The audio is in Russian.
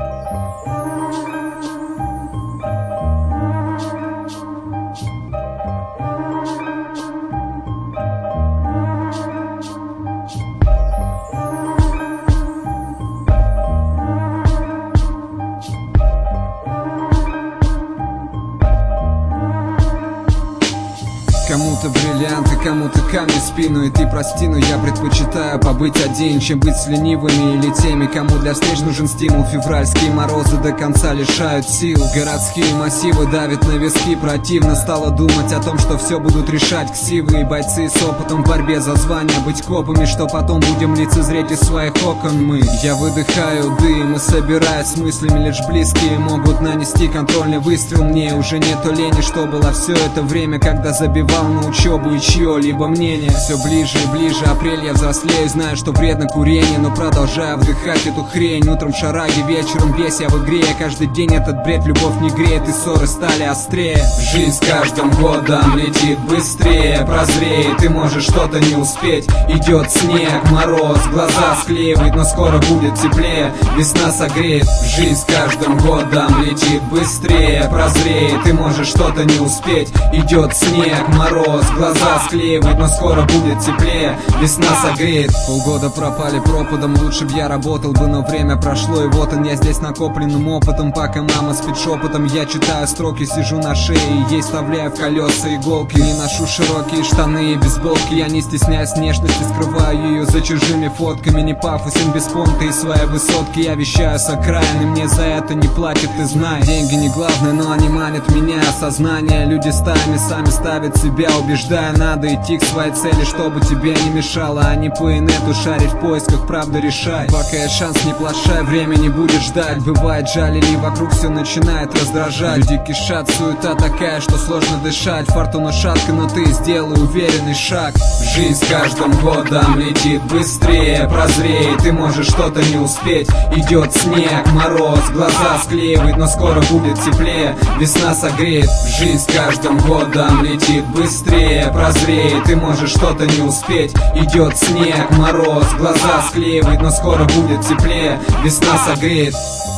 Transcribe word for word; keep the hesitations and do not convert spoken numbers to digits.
Кому-то бриллианты, кому-то камни в спину. И ты прости, но я предпочитаю побыть один, чем быть с ленивыми или теми, кому для встреч нужен стимул. Февральские морозы до конца лишают сил. Городские массивы давят на виски. Противно стало думать о том, что все будут решать ксивы и бойцы с опытом в борьбе за звание. Быть копами, что потом будем лицезреть из своих окон мы. Я выдыхаю дым и собираюсь с мыслями. Лишь близкие могут нанести контрольный выстрел. Мне уже нету лени, что было все это время, когда забивал на учебу и чье-либо мнение. Все ближе и ближе апрель, я взрослею. Знаю, что вредно курение, но продолжаю вдыхать эту хрень. Утром в шараге, вечером весь я в игре. Каждый день этот бред любовь не греет, и ссоры стали острее. Жизнь с каждым годом летит быстрее, прозреет, и может что-то не успеть. Идет снег, мороз, глаза склеивает, но скоро будет теплее. Весна согреет. Жизнь с каждым годом летит быстрее, прозреет, и может что-то не успеть. Идет снег, мороз, глаза склеивает, но скоро будет теплее. Весна согреет. Полгода пропали пропадом, лучше б я работал бы, но время прошло, и вот он я здесь накопленным опытом. Пока мама спит шепотом, я читаю строки, сижу на шее и ей вставляю в колеса иголки. Не ношу широкие штаны и бейсболки, я не стесняюсь внешности, скрываю ее за чужими фотками. Не пафосен без понта и своей высотки, я вещаю с окраины, мне за это не платят, ты знай. Деньги не главное, но они манят меня. Сознание, люди стаями сами ставят себя, убеждая, надо идти к своей цели, чтобы тебе не мешало, а не по инету шарить в поисках правды решай. Пока есть шанс, не плашай, время не будет ждать. Бывает жаль или вокруг все начинает раздражать. Люди кишат, суета такая, что сложно дышать. Фортуна шатка, но ты сделай уверенный шаг. Жизнь с каждым годом летит быстрее, прозреет, и может что-то не успеть. Идет снег, мороз, глаза склеивает, но скоро будет теплее. Весна согреет. Жизнь с каждым годом летит быстрее, прозреет, и может что-то не успеть. Идет снег, мороз, глаза склеивает, но скоро будет теплее. Весна согреет.